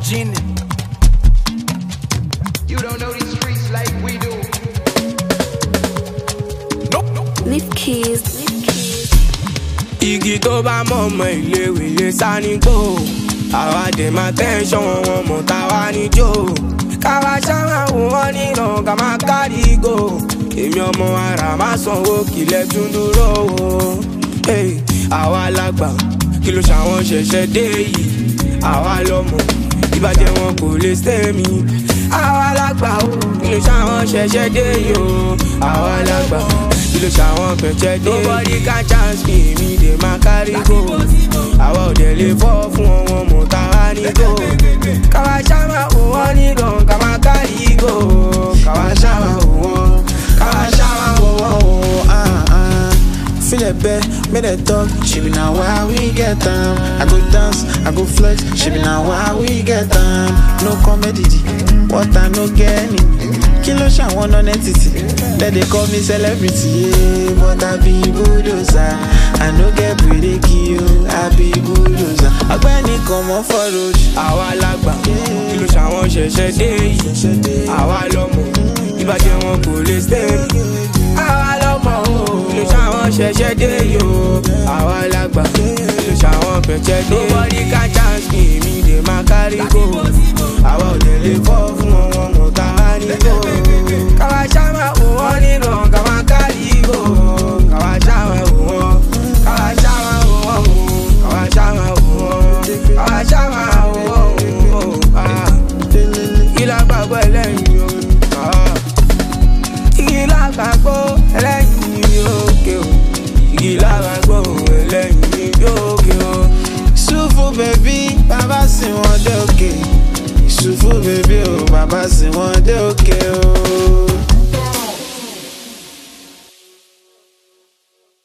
Genie. You don't know these streets like we do. Lift keys. Igi tó bá mọ̀mọ́ ìléwé lè sá ní gbò. Àwa dè máa tẹ́ńṣọ̀n wọn mọ̀ táwa níjó. Káwa ṣáwá wò wọ́n níran ká máa kárí gò. Èmi ọmọ ara máa sanwó kílẹ̀ tún dúró wò. Àwa lágbà kí ló ṣàwọn ṣẹ̀ṣẹ̀ dé yìí. Àwa lọ́mọ ìbàjẹ́ wọn kò lè stay mi. Àwa lágbà ó kí ló ṣàwọn ṣẹ̀ṣẹ̀ dé yìí o. Àwa lágbà kí ló ṣàwọn pẹ̀chẹ́ dé. Nobody can chance me, mi dè máa kárí gò. Àwa ò dẹ̀ lè fọ́ fún wọn mọ̀ táwa ní gò. Káwa ṣáwá wò wọ́n níran ká máa kárí gò. Káwa ṣáwá wò wọ́n, káwa ṣáwá wò wọ́n o. Feel it bad, make that talk. She be now why we get them. I go dance, I go flex. She be now why we get them. No comedy, what I no get me. Kilo sha one on entity. Then they call me celebrity, yeah. But I be bulldozer. I no get pretty kill. I be bulldozer. Agbeni come on for road. Àwa lágbà kí ló ṣàwọn ṣẹ̀ṣẹ̀ dé yìí. Àwa lọ́mọ ìbàjẹ́ wọn kò lè stay mi. Àwa lọ́mọ kí ló ṣàwọn ṣẹ̀ṣẹ̀ dé yìí o. Àwa lágbà kí ló ṣàwọn pẹ̀chẹ́ dé. Nobody can chance me, mi dè máa kárí gò. Àwa ò dẹ̀ lè fọ́ fún wọn mọ̀ táwa ní gò. Káwa ṣáwá wò wọ́n níran ká máa kárí gò. Káwa ṣáwá wò wọ́n, káwa ṣáwá wò wọ́n o. Káwa ṣáwá wò wọ́n, káwa ṣáwá wò wọ́n o. Igi lágbàgbọ́ ẹlẹ́yin o. Igi lágbàgbọ́ ẹlẹ́yin òkè o. Igi lágbàgbọ́ ẹlẹ́yin òkè o. Sufu baby, baba si wọ́n dé òkè. Sufu baby, oh baba si wọ́n dé òkè o.